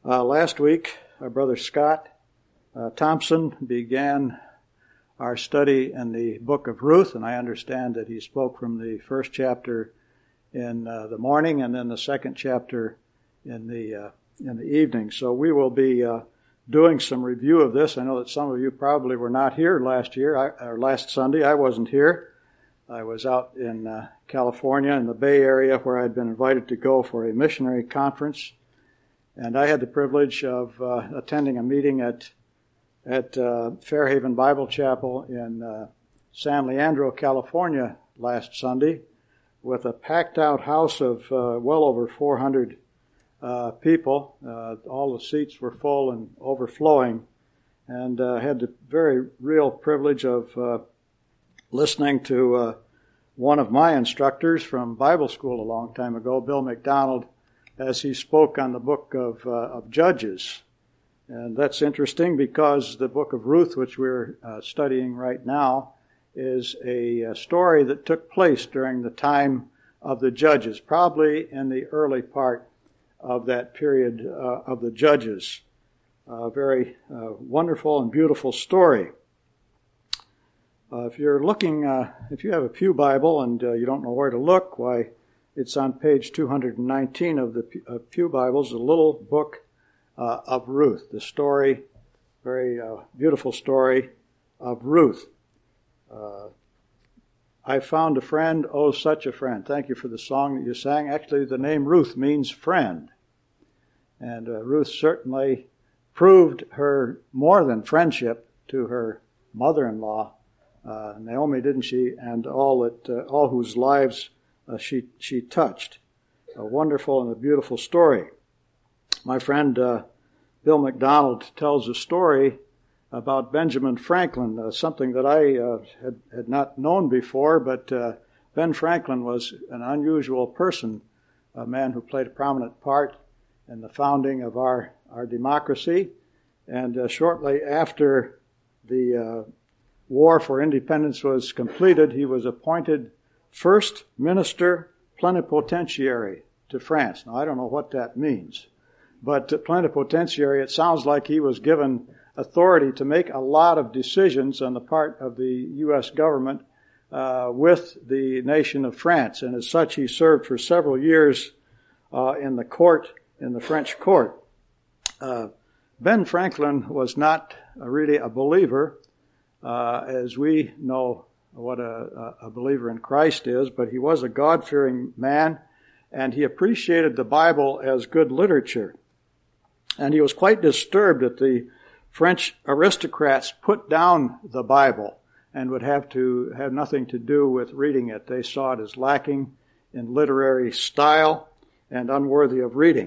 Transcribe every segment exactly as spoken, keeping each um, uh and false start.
Uh, last week, our brother Scott uh, Thompson began our study in the book of Ruth, and I understand that he spoke from the first chapter in uh, the morning and then the second chapter in the uh, in the evening. So we will be uh, doing some review of this. I know that some of you probably were not here last year, I, or last Sunday. I wasn't here. I was out in uh, California in the Bay Area where I had been invited to go for a missionary conference. And I had the privilege of uh, attending a meeting at at uh, Fairhaven Bible Chapel in uh, San Leandro, California last Sunday with a packed out house of uh, well over four hundred uh, people. Uh, all the seats were full and overflowing, and uh, had the very real privilege of uh, listening to uh, one of my instructors from Bible school a long time ago, Bill McDonald, as he spoke on the book of, uh, of Judges. And that's interesting because the book of Ruth, which we're uh, studying right now, is a, a story that took place during the time of the Judges, probably in the early part of that period uh, of the Judges. A very uh, wonderful and beautiful story. Uh, if you're looking, uh, if you have a Pew Bible and uh, you don't know where to look, why, it's on page two hundred nineteen of the uh, Pew Bibles, the little book uh, of Ruth, the story, very uh, beautiful story of Ruth. Uh, I found a friend, oh, such a friend. Thank you for the song that you sang. Actually, the name Ruth means friend. And uh, Ruth certainly proved her more than friendship to her mother-in-law, uh, Naomi, didn't she? And all that, uh, all whose lives Uh, she she touched. A wonderful and a beautiful story. My friend uh, Bill McDonald tells a story about Benjamin Franklin, uh, something that I uh, had, had not known before, but uh, Ben Franklin was an unusual person, a man who played a prominent part in the founding of our, our democracy. And uh, shortly after the uh, War for Independence was completed, he was appointed First Minister Plenipotentiary to France. Now, I don't know what that means, but plenipotentiary, it sounds like he was given authority to make a lot of decisions on the part of the U S government uh, with the nation of France. And as such, he served for several years uh, in the court, in the French court. Uh, Ben Franklin was not really a believer, uh, as we know what a, a believer in Christ is, but he was a God-fearing man, and he appreciated the Bible as good literature. And he was quite disturbed that the French aristocrats put down the Bible and would have to have nothing to do with reading it. They saw it as lacking in literary style and unworthy of reading.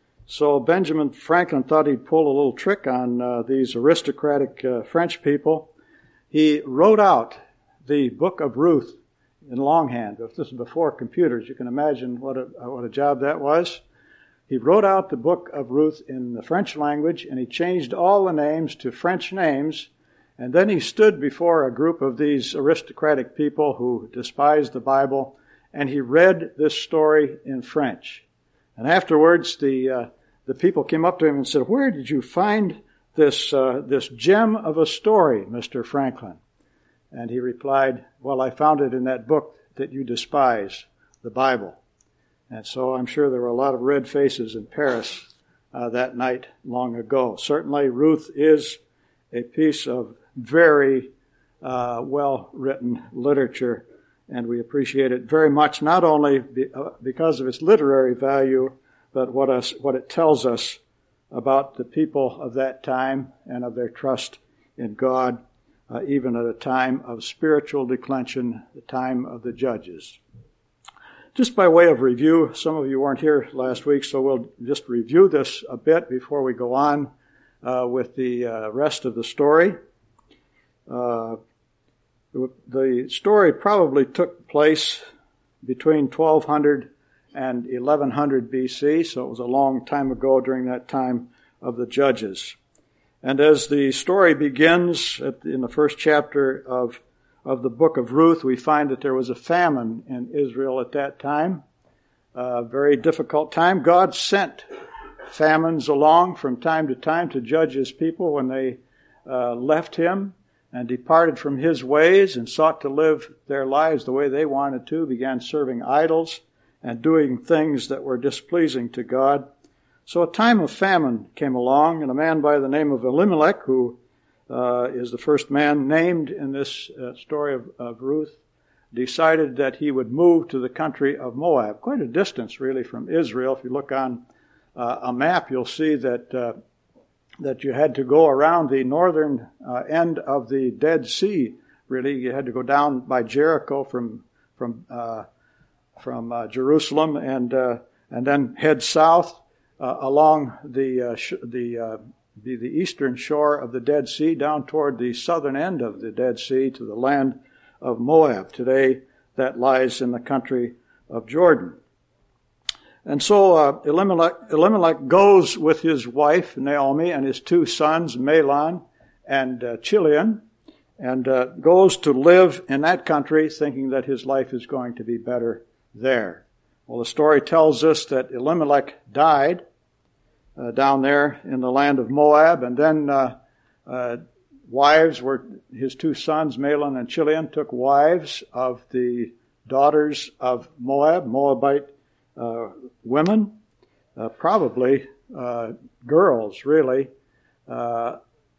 So Benjamin Franklin thought he'd pull a little trick on uh, these aristocratic uh, French people. He wrote out the book of Ruth in longhand. If this is before computers, you can imagine what a what a job that was. He wrote out the book of Ruth in the French language, and he changed all the names to French names, and then he stood before a group of these aristocratic people who despised the Bible, and he read this story in French. And afterwards, the uh, the people came up to him and said, "Where did you find this uh, this gem of a story, Mister Franklin?" And he replied, "Well, I found it in that book that you despise, the Bible." And so I'm sure there were a lot of red faces in Paris uh, that night long ago. Certainly, Ruth is a piece of very uh, well-written literature, and we appreciate it very much, not only be, uh, because of its literary value, but what, us, what it tells us about the people of that time and of their trust in God, Uh, even at a time of spiritual declension, the time of the Judges. Just by way of review, some of you weren't here last week, so we'll just review this a bit before we go on uh, with the uh, rest of the story. Uh, the story probably took place between twelve hundred and eleven hundred B C, so it was a long time ago during that time of the Judges. And as the story begins at, in the first chapter of, of the book of Ruth, we find that there was a famine in Israel at that time, a very difficult time. God sent famines along from time to time to judge his people when they uh, left him and departed from his ways and sought to live their lives the way they wanted to, began serving idols and doing things that were displeasing to God. So a time of famine came along, and a man by the name of Elimelech, who uh, is the first man named in this uh, story of, of Ruth, decided that he would move to the country of Moab, quite a distance really from Israel. If you look on uh, a map, you'll see that uh, that you had to go around the northern uh, end of the Dead Sea. Really, you had to go down by Jericho from from uh, from uh, Jerusalem, and uh, and then head south uh, along the uh, sh- the, uh, the the eastern shore of the Dead Sea down toward the southern end of the Dead Sea to the land of Moab. Today, that lies in the country of Jordan. And so uh, Elimelech, Elimelech goes with his wife, Naomi, and his two sons, Mahlon and uh, Chilion, and uh, goes to live in that country thinking that his life is going to be better there. Well, the story tells us that Elimelech died uh, down there in the land of Moab, and then uh, uh, wives were, his two sons, Mahlon and Chilion, took wives of the daughters of Moab, Moabite Uh, women, uh, probably uh, girls, really. Uh,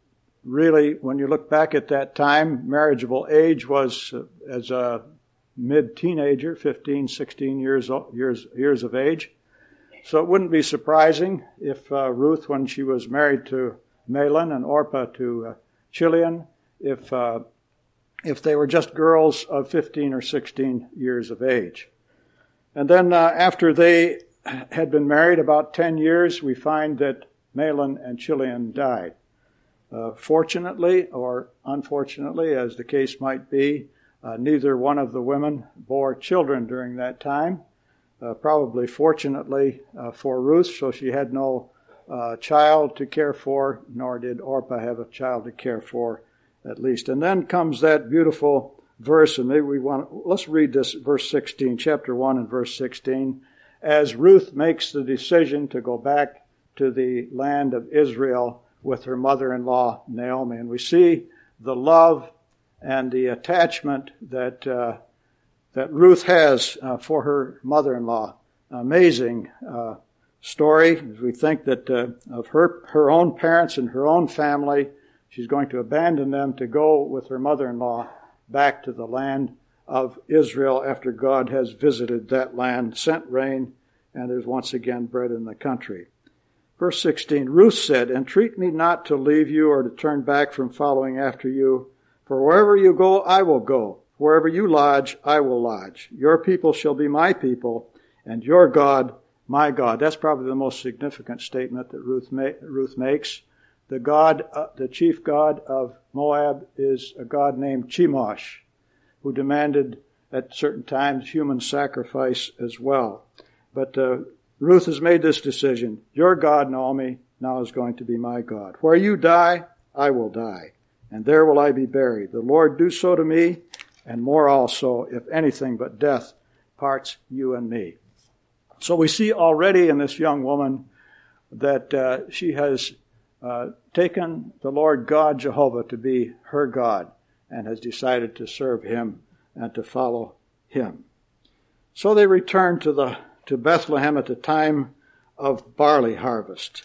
really, when you look back at that time, marriageable age was uh, as a mid-teenager, fifteen, sixteen years, years, years of age. So it wouldn't be surprising if uh, Ruth, when she was married to Mahlon and Orpah to uh, Chilion, if uh, if they were just girls of fifteen or sixteen years of age. And then uh, after they had been married about ten years, we find that Mahlon and Chilion died. Uh, fortunately, or unfortunately, as the case might be, uh, neither one of the women bore children during that time. Uh, probably fortunately uh, for Ruth, so she had no uh, child to care for, nor did Orpah have a child to care for, at least. And then comes that beautiful verse, and maybe we want to, let's read this, verse sixteen, chapter one and verse sixteen. As Ruth makes the decision to go back to the land of Israel with her mother-in-law, Naomi. And we see the love and the attachment that uh, that Ruth has uh, for her mother-in-law. Amazing uh, story. As we think that uh, of her, her own parents and her own family, she's going to abandon them to go with her mother-in-law back to the land of Israel after God has visited that land, sent rain, and there's once again bread in the country. Verse sixteen, Ruth said, "Entreat me not to leave you or to turn back from following after you. For wherever you go, I will go. Wherever you lodge, I will lodge. Your people shall be my people, and your God, my God." That's probably the most significant statement that Ruth ma- Ruth makes. The God, uh, the chief god of Moab is a god named Chemosh, who demanded at certain times human sacrifice as well. But uh, Ruth has made this decision. Your God, Naomi, now is going to be my God. Where you die, I will die, and there will I be buried. The Lord do so to me, and more also, if anything but death parts you and me. So we see already in this young woman that uh, she has Uh, taken the Lord God Jehovah to be her God and has decided to serve him and to follow him. So they returned to the to Bethlehem at the time of barley harvest.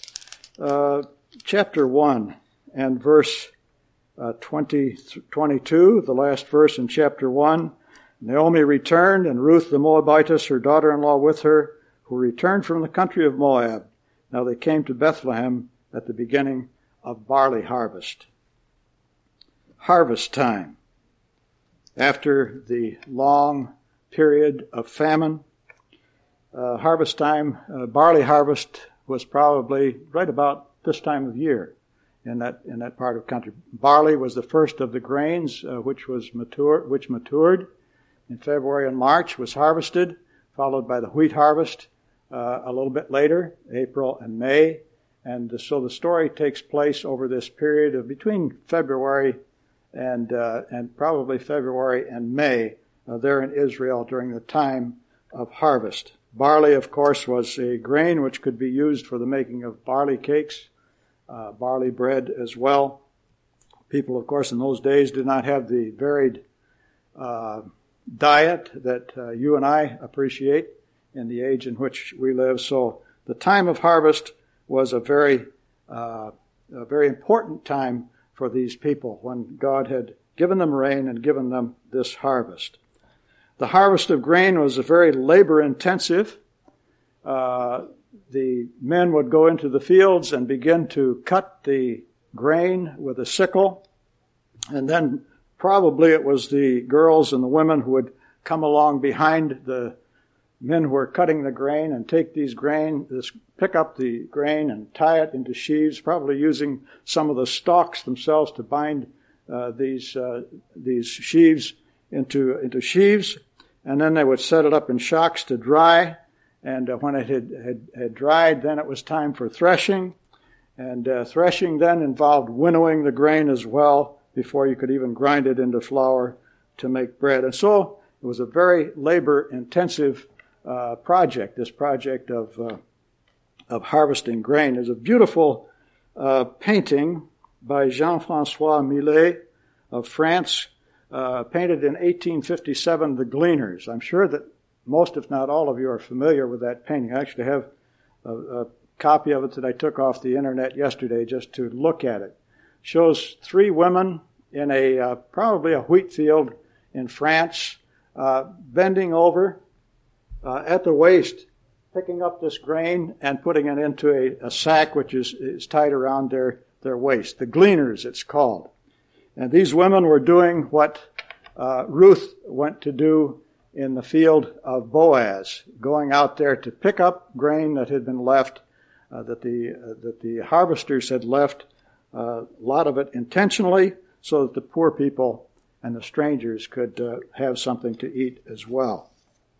Uh, chapter one and verse uh, twenty, twenty-two, the last verse in chapter one. Naomi returned, and Ruth the Moabitess, her daughter-in-law, with her, who returned from the country of Moab. Now they came to Bethlehem at the beginning of barley harvest. Harvest time. After the long period of famine, uh, harvest time, uh, barley harvest was probably right about this time of year in that in that part of the country. Barley was the first of the grains uh, which was mature, which matured in February and March, was harvested, followed by the wheat harvest uh, a little bit later, April and May. And so the story takes place over this period of between February and uh, and probably February and May uh, there in Israel during the time of harvest. Barley, of course, was a grain which could be used for the making of barley cakes, uh, barley bread as well. People, of course, in those days did not have the varied uh, diet that uh, you and I appreciate in the age in which we live. So the time of harvest was a very, uh, a very important time for these people when God had given them rain and given them this harvest. The harvest of grain was a very labor-intensive. Uh, the men would go into the fields and begin to cut the grain with a sickle, and then probably it was the girls and the women who would come along behind the men who were cutting the grain and take these grain, this, pick up the grain and tie it into sheaves, probably using some of the stalks themselves to bind uh, these uh, these sheaves into into sheaves, and then they would set it up in shocks to dry. And uh, when it had, had had dried, then it was time for threshing, and uh, threshing then involved winnowing the grain as well before you could even grind it into flour to make bread. And so it was a very labor-intensive uh, project. This project of uh, of harvesting grain. There's a beautiful uh, painting by Jean-François Millet of France, uh, painted in eighteen fifty-seven, The Gleaners. I'm sure that most, if not all of you, are familiar with that painting. I actually have a, a copy of it that I took off the internet yesterday just to look at it. Shows three women in a uh, probably a wheat field in France, uh, bending over uh, at the waist, picking up this grain and putting it into a, a sack which is, is tied around their, their waist. The Gleaners, it's called. And these women were doing what uh, Ruth went to do in the field of Boaz, going out there to pick up grain that had been left, uh, that the uh, that the harvesters had left, uh, a lot of it intentionally, so that the poor people and the strangers could uh, have something to eat as well.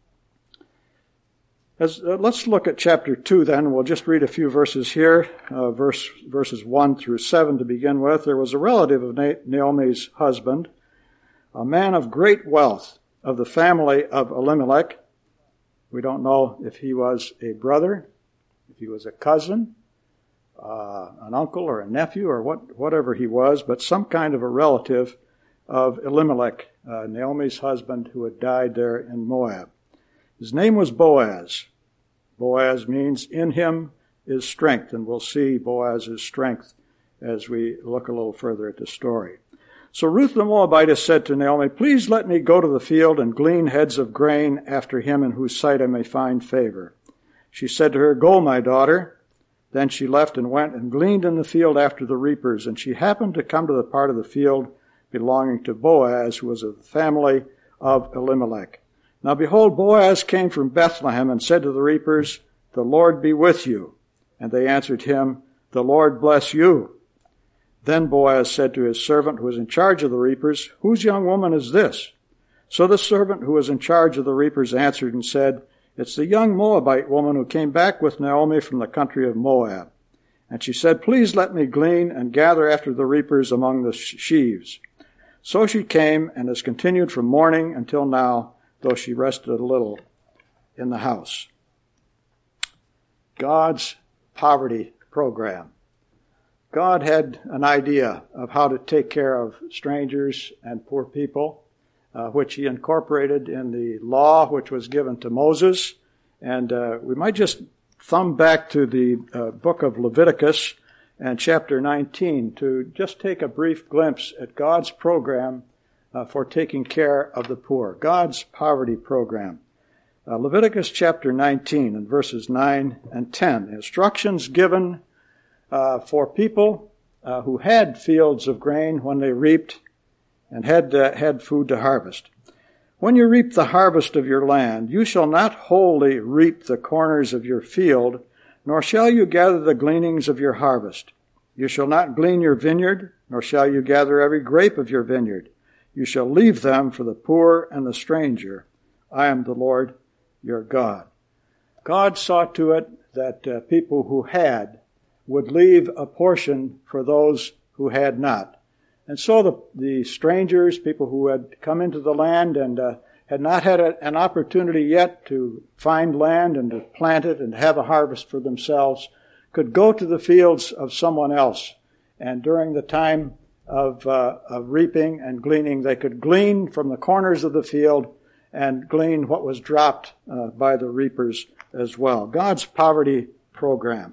As, uh, let's look at chapter two then. We'll just read a few verses here, uh, verse verses one through seven to begin with. There was a relative of Na- Naomi's husband, a man of great wealth, of the family of Elimelech. We don't know if he was a brother, if he was a cousin, uh, an uncle or a nephew or what, whatever he was, but some kind of a relative of Elimelech, uh, Naomi's husband who had died there in Moab. His name was Boaz. Boaz means in him is strength, and we'll see Boaz's strength as we look a little further at the story. So Ruth the Moabitess said to Naomi, "Please let me go to the field and glean heads of grain after him in whose sight I may find favor." She said to her, "Go, my daughter." Then she left and went and gleaned in the field after the reapers, and she happened to come to the part of the field belonging to Boaz, who was of the family of Elimelech. Now behold, Boaz came from Bethlehem and said to the reapers, "The Lord be with you." And they answered him, "The Lord bless you." Then Boaz said to his servant who was in charge of the reapers, "Whose young woman is this?" So the servant who was in charge of the reapers answered and said, "It's the young Moabite woman who came back with Naomi from the country of Moab." And she said, "Please let me glean and gather after the reapers among the sheaves." So she came and has continued from morning until now, though she rested a little in the house. God's poverty program. God had an idea of how to take care of strangers and poor people, uh, which he incorporated in the law which was given to Moses. And uh, we might just thumb back to the uh, book of Leviticus and chapter nineteen to just take a brief glimpse at God's program uh, for taking care of the poor, God's poverty program. Uh, Leviticus chapter nineteen and verses nine and ten, instructions given Uh, for people uh, who had fields of grain when they reaped and had uh, had food to harvest. "When you reap the harvest of your land, you shall not wholly reap the corners of your field, nor shall you gather the gleanings of your harvest. You shall not glean your vineyard, nor shall you gather every grape of your vineyard. You shall leave them for the poor and the stranger. I am the Lord your God." God saw to it that uh, people who had would leave a portion for those who had not. And so the, the strangers, people who had come into the land and uh, had not had a, an opportunity yet to find land and to plant it and have a harvest for themselves, could go to the fields of someone else. And during the time of, uh, of reaping and gleaning, they could glean from the corners of the field and glean what was dropped uh, by the reapers as well. God's poverty program.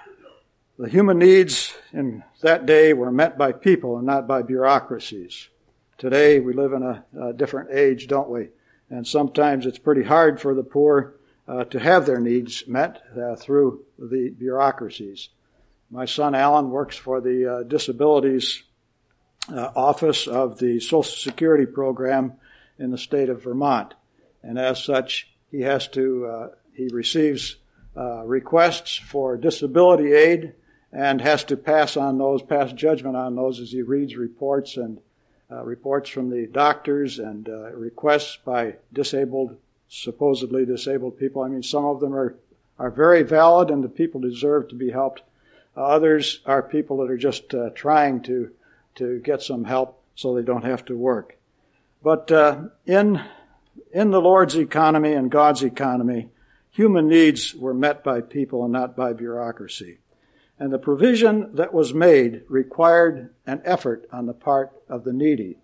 The human needs in that day were met by people and not by bureaucracies. Today we live in a, a different age, don't we? And sometimes it's pretty hard for the poor uh, to have their needs met uh, through the bureaucracies. My son Alan works for the uh, disabilities uh, office of the Social Security program in the state of Vermont. And as such, he has to, uh, he receives uh, requests for disability aid and has to pass on those, pass judgment on those as he reads reports and uh, reports from the doctors and uh, requests by disabled, supposedly disabled people. I mean, some of them are, are very valid and the people deserve to be helped. Uh, others are people that are just uh, trying to, to get some help so they don't have to work. But uh, in in the Lord's economy and God's economy, human needs were met by people and not by bureaucracy. And the provision that was made required an effort on the part of the needy.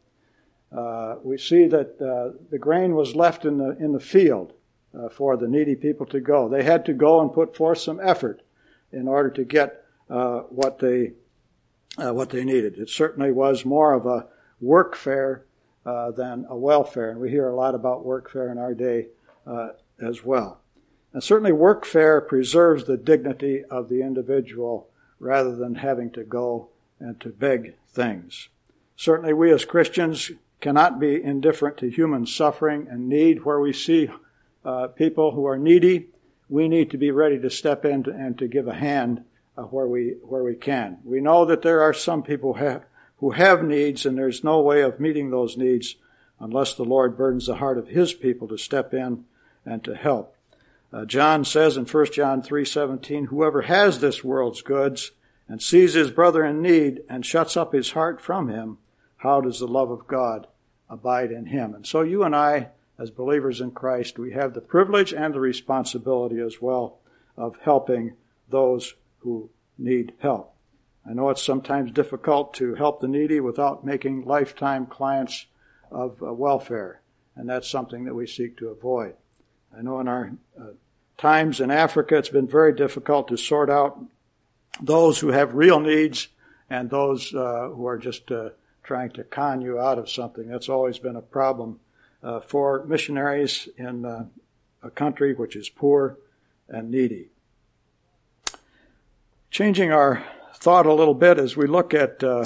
Uh, we see that uh, the grain was left in the in the field uh, for the needy people to go. They had to go and put forth some effort in order to get uh, what they uh, what they needed. It certainly was more of a workfare Uh, than a welfare. And we hear a lot about workfare in our day uh, as well. And certainly workfare preserves the dignity of the individual rather than having to go and to beg things. Certainly we as Christians cannot be indifferent to human suffering and need. Where we see uh, people who are needy, we need to be ready to step in to, and to give a hand uh, where we where we can. We know that there are some people who have who have needs, and there's no way of meeting those needs unless the Lord burdens the heart of his people to step in and to help. Uh, John says in First John three seventeen, whoever has this world's goods and sees his brother in need and shuts up his heart from him, how does the love of God abide in him? And so you and I, as believers in Christ, we have the privilege and the responsibility as well of helping those who need help. I know it's sometimes difficult to help the needy without making lifetime clients of uh, welfare, and that's something that we seek to avoid. I know in our uh, times in Africa, it's been very difficult to sort out those who have real needs and those uh, who are just uh, trying to con you out of something. That's always been a problem uh, for missionaries in uh, a country which is poor and needy. Changing our thought a little bit as we look at uh,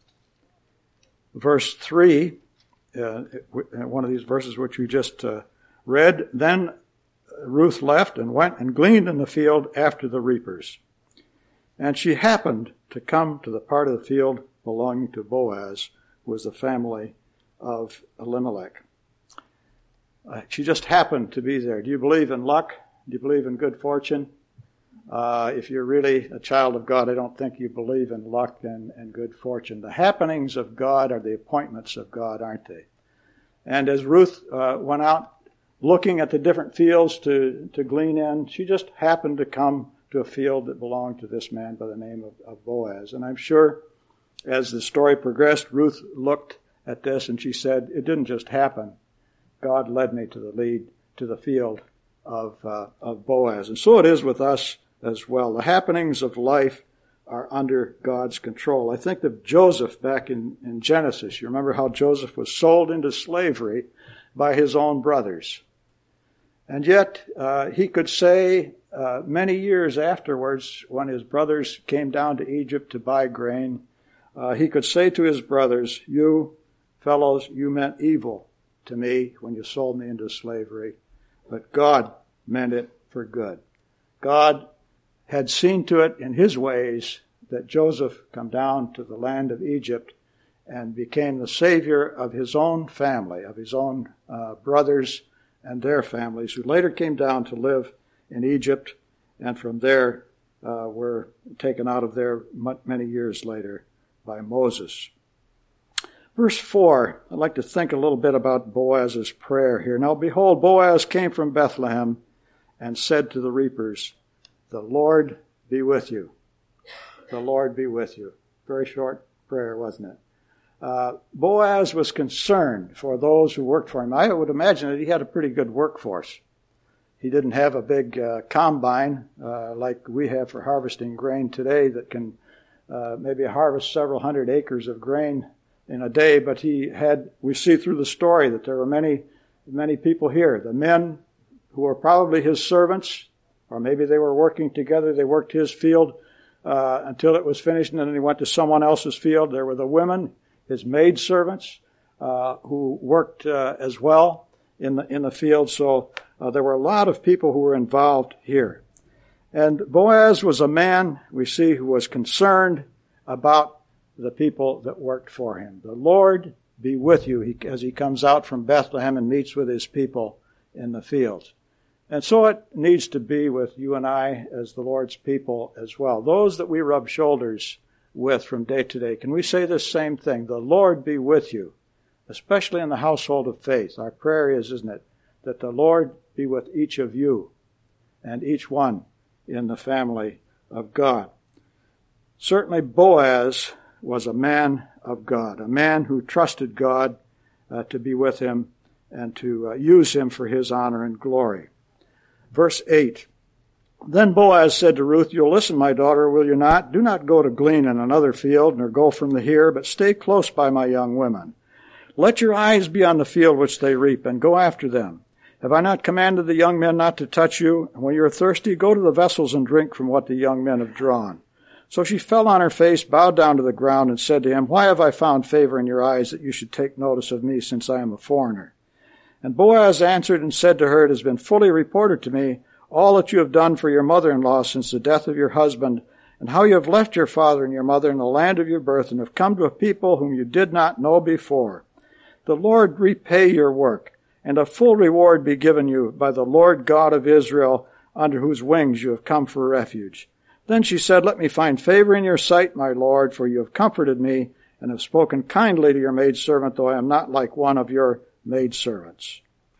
verse three, uh, one of these verses which we just uh, read. Then Ruth left and went and gleaned in the field after the reapers. And she happened to come to the part of the field belonging to Boaz, who was the family of Elimelech. Uh, she just happened to be there. Do you believe in luck? Do you believe in good fortune? Uh, if you're really a child of God, I don't think you believe in luck and, and good fortune. The happenings of God are the appointments of God, aren't they? And as Ruth uh, went out looking at the different fields to, to glean in, she just happened to come to a field that belonged to this man by the name of, of Boaz. And I'm sure as the story progressed, Ruth looked at this and she said, it didn't just happen. God led me to the lead, to the field of, uh, of Boaz. And so it is with us as well. The happenings of life are under God's control. I think of Joseph back in, in Genesis. You remember how Joseph was sold into slavery by his own brothers. And yet uh, he could say uh, many years afterwards, when his brothers came down to Egypt to buy grain, uh, he could say to his brothers, you fellows, you meant evil to me when you sold me into slavery, but God meant it for good. God had seen to it in his ways that Joseph come down to the land of Egypt and became the savior of his own family, of his own uh, brothers and their families, who later came down to live in Egypt and from there uh, were taken out of there many years later by Moses. Verse four, I'd like to think a little bit about Boaz's prayer here. Now behold, Boaz came from Bethlehem and said to the reapers, the Lord be with you. The Lord be with you. Very short prayer, wasn't it? Uh, Boaz was concerned for those who worked for him. I would imagine that he had a pretty good workforce. He didn't have a big uh, combine uh, like we have for harvesting grain today that can uh, maybe harvest several hundred acres of grain in a day, but he had, we see through the story that there were many, many people here. The men who were probably his servants, or maybe they were working together, they worked his field uh, until it was finished, and then he went to someone else's field. There were the women, his maid servants, uh, who worked uh, as well in the, in the field. So uh, there were a lot of people who were involved here. And Boaz was a man, we see, who was concerned about the people that worked for him. The Lord be with you he, as he comes out from Bethlehem and meets with his people in the fields. And so it needs to be with you and I as the Lord's people as well. Those that we rub shoulders with from day to day. Can we say this same thing? The Lord be with you, especially in the household of faith. Our prayer is, isn't it, that the Lord be with each of you and each one in the family of God. Certainly Boaz was a man of God, a man who trusted God uh, to be with him and to uh, use him for his honor and glory. Verse eight, then Boaz said to Ruth, you'll listen, my daughter, will you not? Do not go to glean in another field, nor go from the here, but stay close by my young women. Let your eyes be on the field which they reap, and go after them. Have I not commanded the young men not to touch you? And when you are thirsty, go to the vessels and drink from what the young men have drawn. So she fell on her face, bowed down to the ground, and said to him, why have I found favor in your eyes that you should take notice of me, since I am a foreigner? And Boaz answered and said to her, it has been fully reported to me all that you have done for your mother-in-law since the death of your husband, and how you have left your father and your mother in the land of your birth, and have come to a people whom you did not know before. The Lord repay your work, and a full reward be given you by the Lord God of Israel, under whose wings you have come for refuge. Then she said, let me find favor in your sight, my Lord, for you have comforted me, and have spoken kindly to your maidservant, though I am not like one of your maidservants.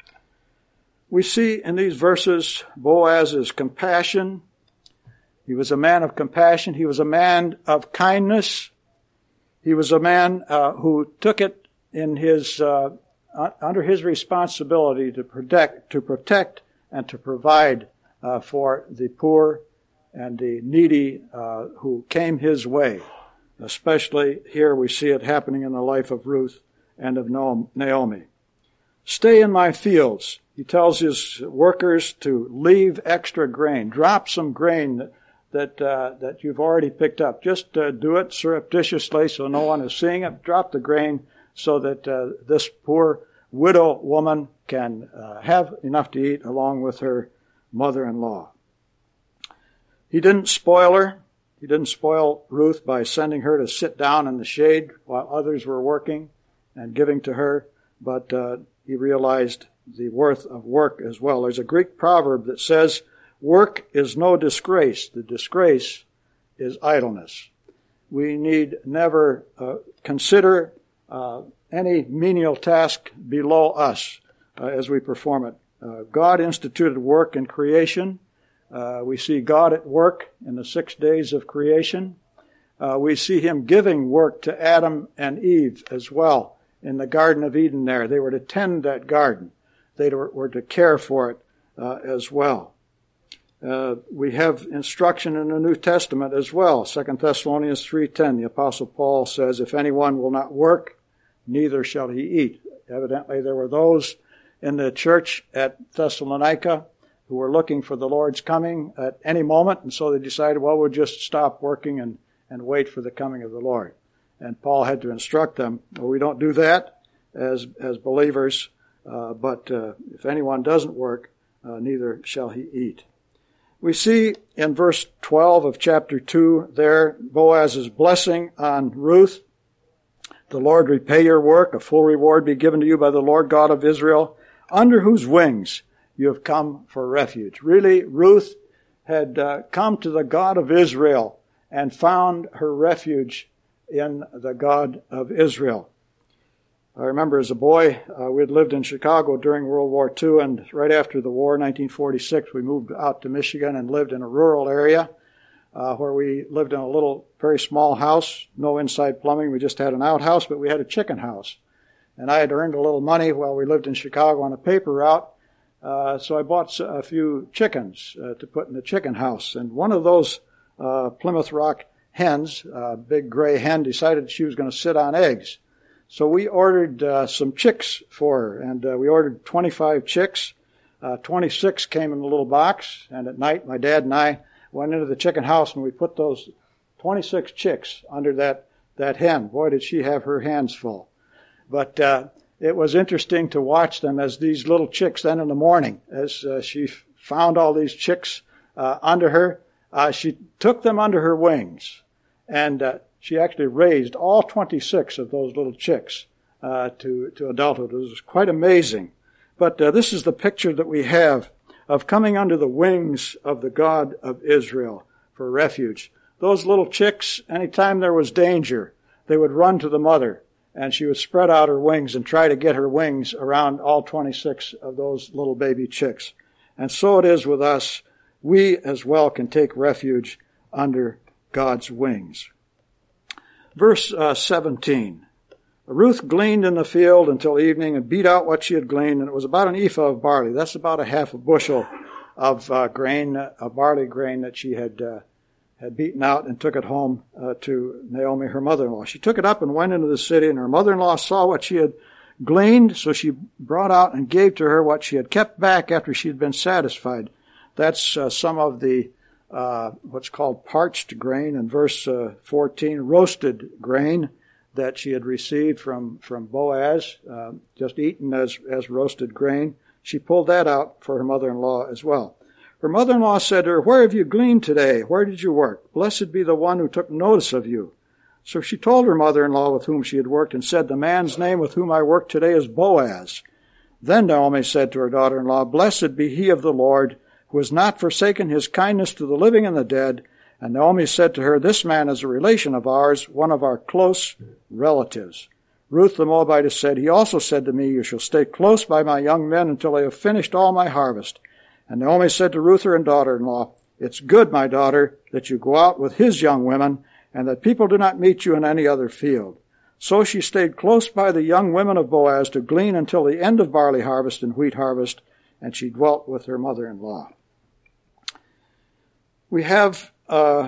We see in these verses Boaz's compassion. He was a man of compassion. He was a man of kindness. He was a man uh, who took it in his uh, under his responsibility to protect, to protect, and to provide uh, for the poor and the needy uh, who came his way. Especially here we see it happening in the life of Ruth and of Naomi. Stay in my fields. He tells his workers to leave extra grain. Drop some grain that that, uh, that you've already picked up. Just uh, do it surreptitiously so no one is seeing it. Drop the grain so that uh, this poor widow woman can uh, have enough to eat along with her mother-in-law. He didn't spoil her. He didn't spoil Ruth by sending her to sit down in the shade while others were working and giving to her, but uh, he realized the worth of work as well. There's a Greek proverb that says, work is no disgrace. The disgrace is idleness. We need never uh, consider uh, any menial task below us uh, as we perform it. Uh, God instituted work in creation. Uh, we see God at work in the six days of creation. Uh, we see him giving work to Adam and Eve as well in the Garden of Eden there. They were to tend that garden. They were, were to care for it uh, as well. Uh, we have instruction in the New Testament as well. Second Thessalonians three ten, the Apostle Paul says, if anyone will not work, neither shall he eat. Evidently there were those in the church at Thessalonica who were looking for the Lord's coming at any moment, and so they decided, well, we'll just stop working and, and wait for the coming of the Lord. And Paul had to instruct them, well, we don't do that as as believers, uh, but uh, if anyone doesn't work, uh, neither shall he eat. We see in verse twelve of chapter two there, Boaz's blessing on Ruth. The Lord repay your work, a full reward be given to you by the Lord God of Israel, under whose wings you have come for refuge. Really, Ruth had uh, come to the God of Israel and found her refuge in the God of Israel. I remember as a boy, uh, we had lived in Chicago during World War Two, and right after the war, nineteen forty-six, we moved out to Michigan and lived in a rural area uh, where we lived in a little, very small house, no inside plumbing. We just had an outhouse, but we had a chicken house. And I had earned a little money while we lived in Chicago on a paper route, uh, so I bought a few chickens uh, to put in the chicken house. And one of those uh, Plymouth Rock hens, a big gray hen, decided she was going to sit on eggs. So we ordered uh, some chicks for her, and uh, we ordered twenty-five chicks. Uh, twenty-six came in a little box, and at night my dad and I went into the chicken house and we put those twenty-six chicks under that, that hen. Boy, did she have her hands full. But uh, it was interesting to watch them as these little chicks then in the morning, as uh, she found all these chicks uh, under her, uh, she took them under her wings, and uh, she actually raised all twenty-six of those little chicks uh, to, to adulthood. It was quite amazing. But uh, this is the picture that we have of coming under the wings of the God of Israel for refuge. Those little chicks, anytime there was danger, they would run to the mother, and she would spread out her wings and try to get her wings around all twenty-six of those little baby chicks. And so it is with us. We as well can take refuge under God's wings. Verse uh, seventeen. Ruth gleaned in the field until evening and beat out what she had gleaned, and it was about an ephah of barley. That's about a half a bushel of uh, grain, uh, of barley grain that she had uh, had beaten out and took it home uh, to Naomi, her mother-in-law. She took it up and went into the city, and her mother-in-law saw what she had gleaned, so she brought out and gave to her what she had kept back after she had been satisfied. That's uh, some of the Uh, what's called parched grain, in verse uh, fourteen, roasted grain that she had received from, from Boaz, uh, just eaten as, as roasted grain. She pulled that out for her mother-in-law as well. Her mother-in-law said to her, "Where have you gleaned today? Where did you work? Blessed be the one who took notice of you." So she told her mother-in-law with whom she had worked and said, "The man's name with whom I work today is Boaz." Then Naomi said to her daughter-in-law, "Blessed be he of the Lord, who has not forsaken his kindness to the living and the dead." And Naomi said to her, "This man is a relation of ours, one of our close relatives." Ruth the Moabitess said, "He also said to me, you shall stay close by my young men until I have finished all my harvest." And Naomi said to Ruth her daughter-in-law, "It's good, my daughter, that you go out with his young women, and that people do not meet you in any other field." So she stayed close by the young women of Boaz to glean until the end of barley harvest and wheat harvest, and she dwelt with her mother-in-law. We have uh,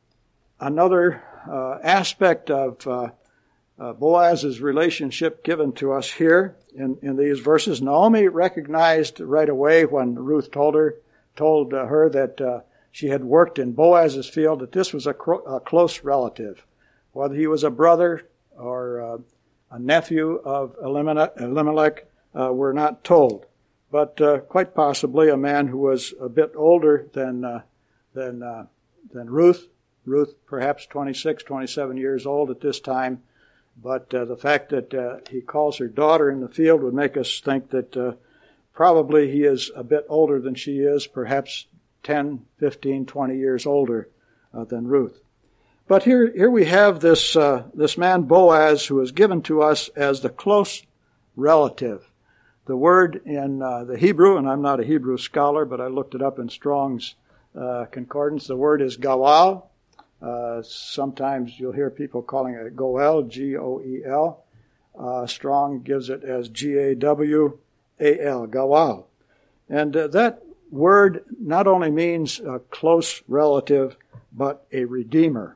another uh, aspect of uh, uh, Boaz's relationship given to us here in, in these verses. Naomi recognized right away when Ruth told her, told uh, her that uh, she had worked in Boaz's field, that this was a, cro- a close relative. Whether he was a brother or uh, a nephew of Elimelech, Elimelech uh, we're not told. But uh, quite possibly a man who was a bit older than uh, than uh, than Ruth. Ruth, perhaps twenty-six, twenty-seven years old at this time. But uh, the fact that uh, he calls her daughter in the field would make us think that uh, probably he is a bit older than she is, perhaps ten, fifteen, twenty years older uh, than Ruth. But here, here we have this uh, this man Boaz, who is given to us as the close relative. The word in uh, the Hebrew, and I'm not a Hebrew scholar, but I looked it up in Strong's uh, concordance. The word is gawal. Uh, sometimes you'll hear people calling it goel, G O E L. Uh, Strong gives it as G A W A L, gawal. And uh, that word not only means a close relative, but a redeemer.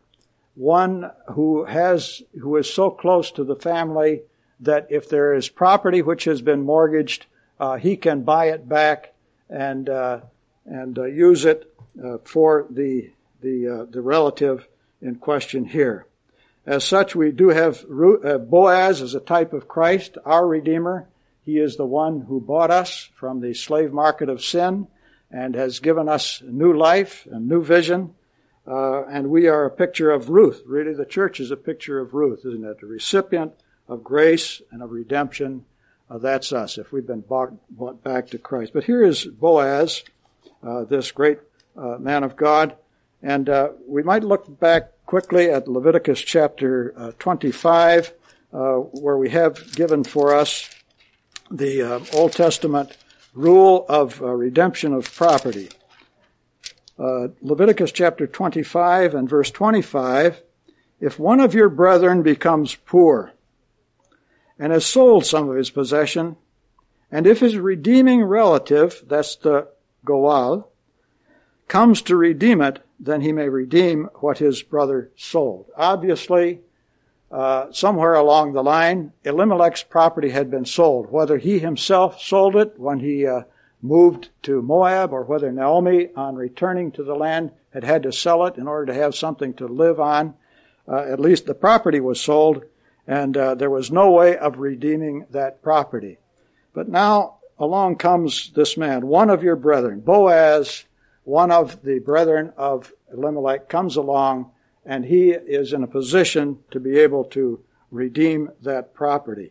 One who has, who is so close to the family that if there is property which has been mortgaged, uh, he can buy it back and uh, and uh, use it uh, for the the uh, the relative in question here. As such, we do have uh, Boaz as a type of Christ, our Redeemer. He is the one who bought us from the slave market of sin and has given us new life and new vision. Uh, and we are a picture of Ruth. Really, the church is a picture of Ruth, isn't it? The recipient of grace and of redemption. Uh, that's us, if we've been bought, bought back to Christ. But here is Boaz, uh, this great uh, man of God. And uh, we might look back quickly at Leviticus chapter uh, twenty-five. uh, where we have given for us the uh, Old Testament rule of uh, redemption of property. Uh, Leviticus chapter twenty-five and verse twenty-five, if one of your brethren becomes poor and has sold some of his possession, and if his redeeming relative, that's the goal, comes to redeem it, then he may redeem what his brother sold. Obviously, uh, somewhere along the line, Elimelech's property had been sold. Whether he himself sold it when he uh, moved to Moab, or whether Naomi, on returning to the land, had had to sell it in order to have something to live on, uh, at least the property was sold, and uh, there was no way of redeeming that property. But now along comes this man, one of your brethren, Boaz, one of the brethren of Elimelech, comes along, and he is in a position to be able to redeem that property.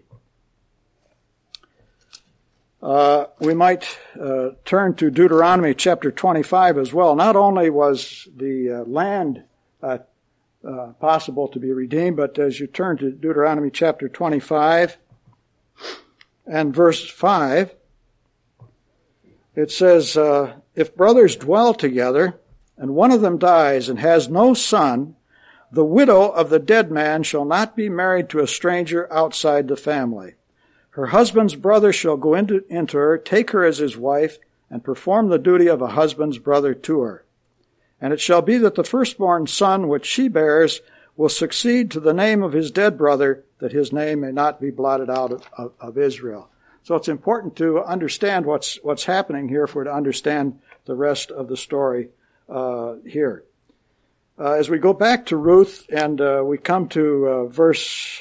Uh, we might uh, turn to Deuteronomy chapter twenty-five as well. Not only was the uh, land uh, uh, possible to be redeemed, but as you turn to Deuteronomy chapter twenty-five and verse five, it says, uh, if brothers dwell together, and one of them dies and has no son, the widow of the dead man shall not be married to a stranger outside the family. Her husband's brother shall go into, into her, take her as his wife, and perform the duty of a husband's brother to her. And it shall be that the firstborn son which she bears will succeed to the name of his dead brother, that his name may not be blotted out of, of, of Israel. So it's important to understand what's what's happening here if we're to understand the rest of the story uh, here. Uh, as we go back to Ruth and uh, we come to uh, verse,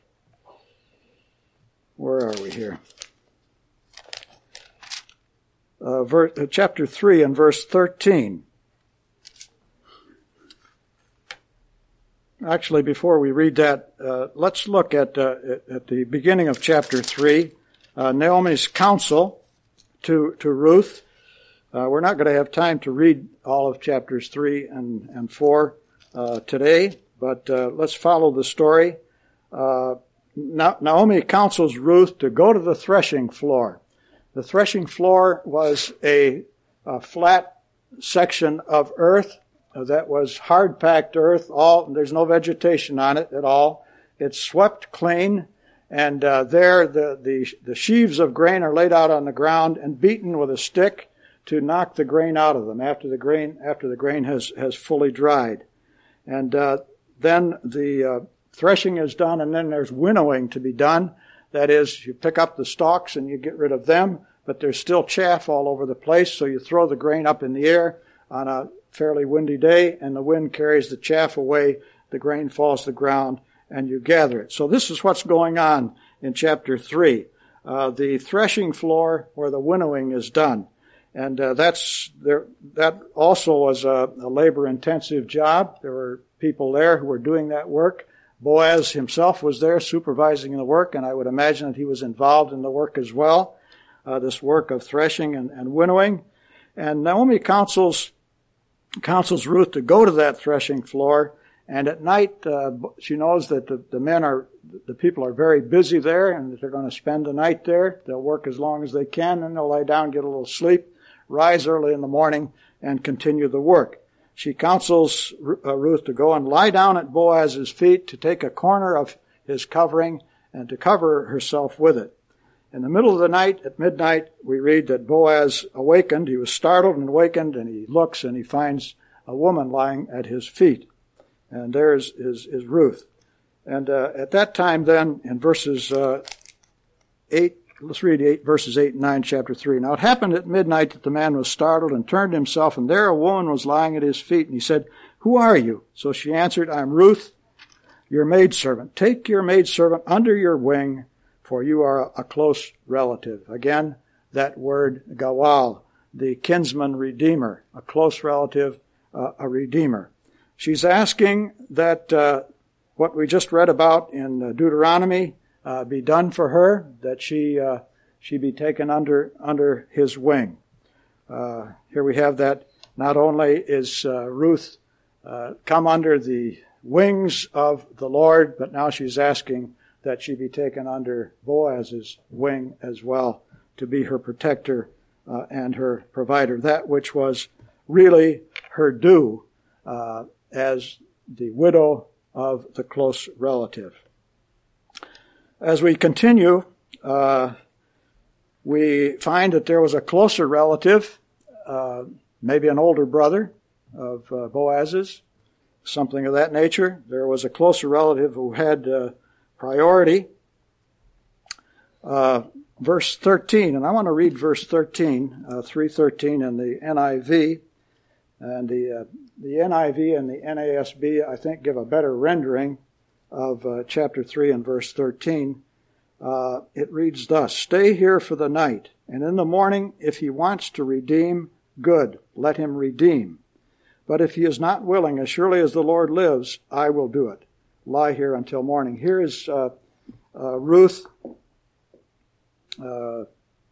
where are we here? Uh, verse, uh, chapter three and verse thirteen. Actually, before we read that, uh, let's look at uh, at the beginning of chapter three. Uh, Naomi's counsel to to Ruth. Uh, we're not going to have time to read all of chapters three and, and four uh, today, but uh, let's follow the story. Uh, Naomi counsels Ruth to go to the threshing floor. The threshing floor was a, a flat section of earth uh, that was hard-packed earth. All there's no vegetation on it at all. It's swept clean. And uh, there the, the the sheaves of grain are laid out on the ground and beaten with a stick to knock the grain out of them after the grain after the grain has, has fully dried. And uh, then the uh, threshing is done, and then there's winnowing to be done. That is, you pick up the stalks and you get rid of them, but there's still chaff all over the place, so you throw the grain up in the air on a fairly windy day, and the wind carries the chaff away, the grain falls to the ground, and you gather it. So this is what's going on in chapter three. Uh, the threshing floor where the winnowing is done. And uh, that's there. That also was a, a labor-intensive job. There were people there who were doing that work. Boaz himself was there supervising the work, and I would imagine that he was involved in the work as well, uh, this work of threshing and, and winnowing. And Naomi counsels, counsels Ruth to go to that threshing floor. And at night, uh, she knows that the, the men are, the people are very busy there, and that they're going to spend the night there. They'll work as long as they can, and they'll lie down, get a little sleep, rise early in the morning, and continue the work. She counsels uh, Ruth to go and lie down at Boaz's feet, to take a corner of his covering, and to cover herself with it. In the middle of the night, at midnight, we read that Boaz awakened. He was startled and awakened, and he looks and he finds a woman lying at his feet. And there is, is, is Ruth. And uh, at that time then, in verses uh, eight, let's read eight, verses eight and nine, chapter three. Now it happened at midnight that the man was startled and turned himself, and there a woman was lying at his feet. And he said, "Who are you?" So she answered, "I am Ruth, your maidservant. Take your maidservant under your wing, for you are a close relative." Again, that word, gawal, the kinsman redeemer, a close relative, uh, a redeemer. She's asking that uh, what we just read about in uh, Deuteronomy uh, be done for her, that she uh, she be taken under under his wing. Uh, here we have that. Not only is uh, Ruth uh, come under the wings of the Lord, but now she's asking that she be taken under Boaz's wing as well, to be her protector uh, and her provider, that which was really her due uh, as the widow of the close relative. As we continue, uh, we find that there was a closer relative, uh, maybe an older brother of uh, Boaz's, something of that nature. There was a closer relative who had uh, priority. Uh, verse thirteen, and I want to read verse thirteen, uh, three thirteen in the N I V. And the uh, the N I V and the N A S B, I think, give a better rendering of uh, chapter three and verse thirteen. Uh, it reads thus, "Stay here for the night, and in the morning, if he wants to redeem, good, let him redeem. But if he is not willing, as surely as the Lord lives, I will do it. Lie here until morning." Here is uh, uh, Ruth, uh,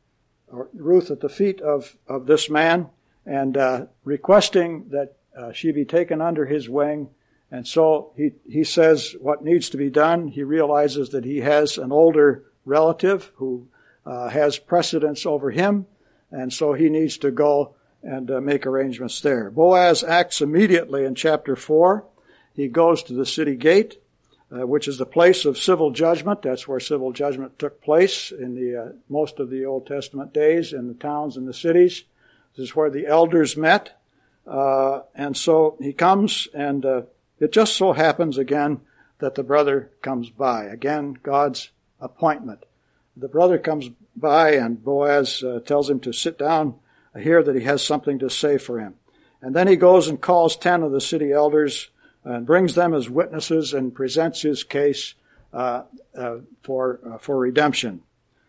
Ruth at the feet of, of this man, and uh, requesting that uh, she be taken under his wing. And so he, he says what needs to be done. He realizes that he has an older relative who uh, has precedence over him, and so he needs to go and uh, make arrangements there. Boaz acts immediately in chapter four. He goes to the city gate, uh, which is the place of civil judgment. That's where civil judgment took place in the uh, most of the Old Testament days, in the towns and the cities. This is where the elders met. Uh, and so he comes, and uh, it just so happens again that the brother comes by. Again, God's appointment. The brother comes by, and Boaz uh, tells him to sit down here, that he has something to say for him. And then he goes and calls ten of the city elders and brings them as witnesses and presents his case uh, uh, for uh, for redemption.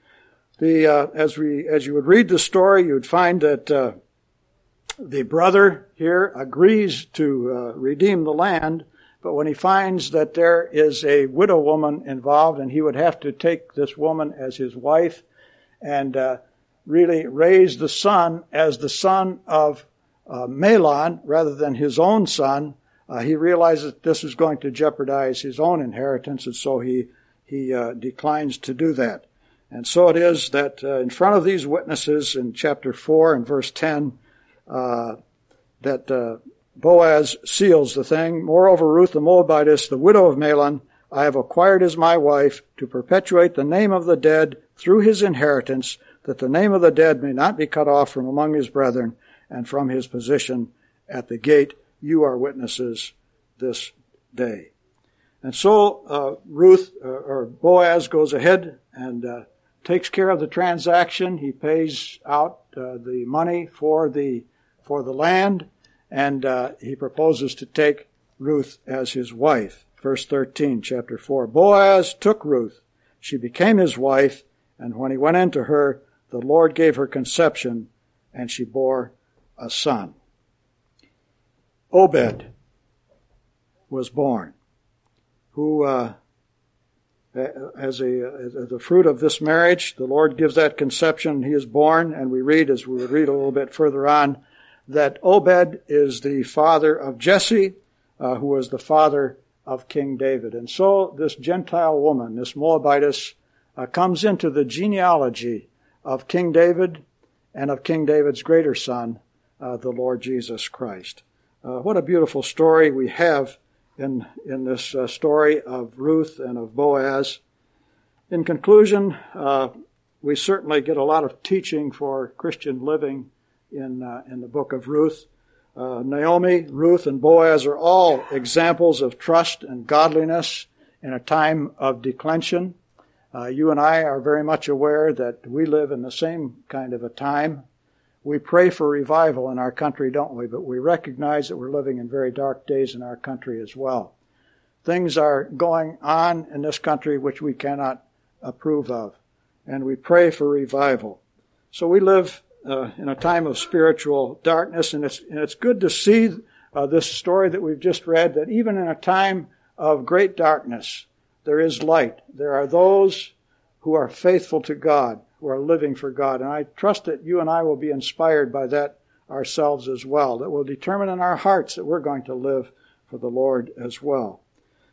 The uh, as we as you would read the story, you would find that uh, the brother here agrees to uh, redeem the land, but when he finds that there is a widow woman involved, and he would have to take this woman as his wife and uh, really raise the son as the son of uh, Mahlon rather than his own son, uh, he realizes that this is going to jeopardize his own inheritance, and so he he uh, declines to do that. And so it is that uh, in front of these witnesses in chapter four and verse ten, uh, that uh, Boaz seals the thing. "Moreover, Ruth the Moabitess, the widow of Mahlon, I have acquired as my wife to perpetuate the name of the dead through his inheritance, that the name of the dead may not be cut off from among his brethren and from his position at the gate. You are witnesses this day." And so uh, Ruth, uh, or Boaz, goes ahead and uh, takes care of the transaction. He pays out uh, the money for the for the land, and uh, he proposes to take Ruth as his wife. Verse thirteen, chapter four. "Boaz took Ruth. She became his wife, and when he went into her, the Lord gave her conception, and she bore a son." Obed was born, who, uh, as a as the fruit of this marriage, the Lord gives that conception. He is born, and we read, as we would read a little bit further on, that Obed is the father of Jesse, uh, who was the father of King David. And so this Gentile woman, this Moabitess, uh, comes into the genealogy of King David and of King David's greater son, uh, the Lord Jesus Christ. Uh, what a beautiful story we have in in this uh, story of Ruth and of Boaz. In conclusion, uh, we certainly get a lot of teaching for Christian living in uh, in the book of Ruth. Uh, Naomi, Ruth, and Boaz are all examples of trust and godliness in a time of declension. Uh, you and I are very much aware that we live in the same kind of a time. We pray for revival in our country, don't we? But we recognize that we're living in very dark days in our country as well. Things are going on in this country which we cannot approve of, and we pray for revival. So we live uh, in a time of spiritual darkness, and it's, and it's good to see uh, this story that we've just read, that even in a time of great darkness, there is light. There are those who are faithful to God, who are living for God. And I trust that you and I will be inspired by that ourselves as well, that will determine in our hearts that we're going to live for the Lord as well.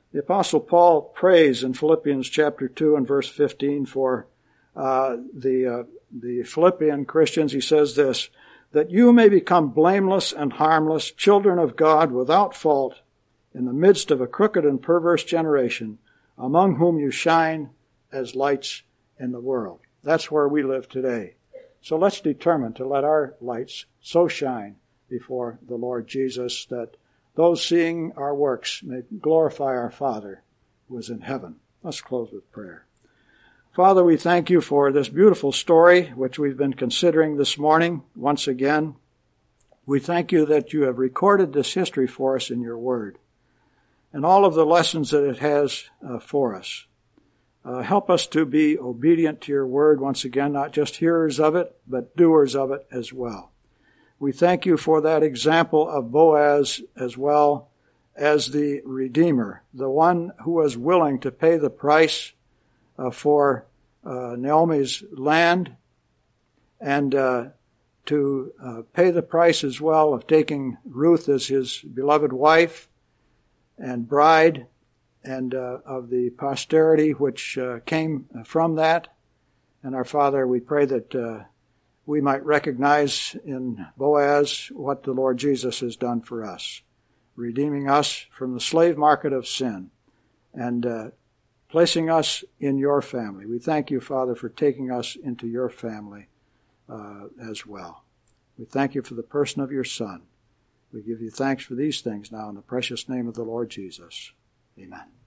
The Apostle Paul prays in Philippians chapter two and verse fifteen for uh, the uh, the Philippian Christians. He says this, that you may become blameless and harmless, children of God without fault, in the midst of a crooked and perverse generation, among whom you shine as lights in the world. That's where we live today. So let's determine to let our lights so shine before the Lord Jesus that those seeing our works may glorify our Father who is in heaven. Let's close with prayer. Father, we thank you for this beautiful story which we've been considering this morning once again. We thank you that you have recorded this history for us in your word and all of the lessons that it has uh, for us. Uh, help us to be obedient to your word once again, not just hearers of it, but doers of it as well. We thank you for that example of Boaz as well as the Redeemer, the one who was willing to pay the price uh, for uh, Naomi's land and uh, to uh, pay the price as well of taking Ruth as his beloved wife and bride, and uh, of the posterity which uh, came from that. And our Father, we pray that uh, we might recognize in Boaz what the Lord Jesus has done for us, redeeming us from the slave market of sin and uh, placing us in your family. We thank you, Father, for taking us into your family uh, as well. We thank you for the person of your Son. We give you thanks for these things now in the precious name of the Lord Jesus. Amen.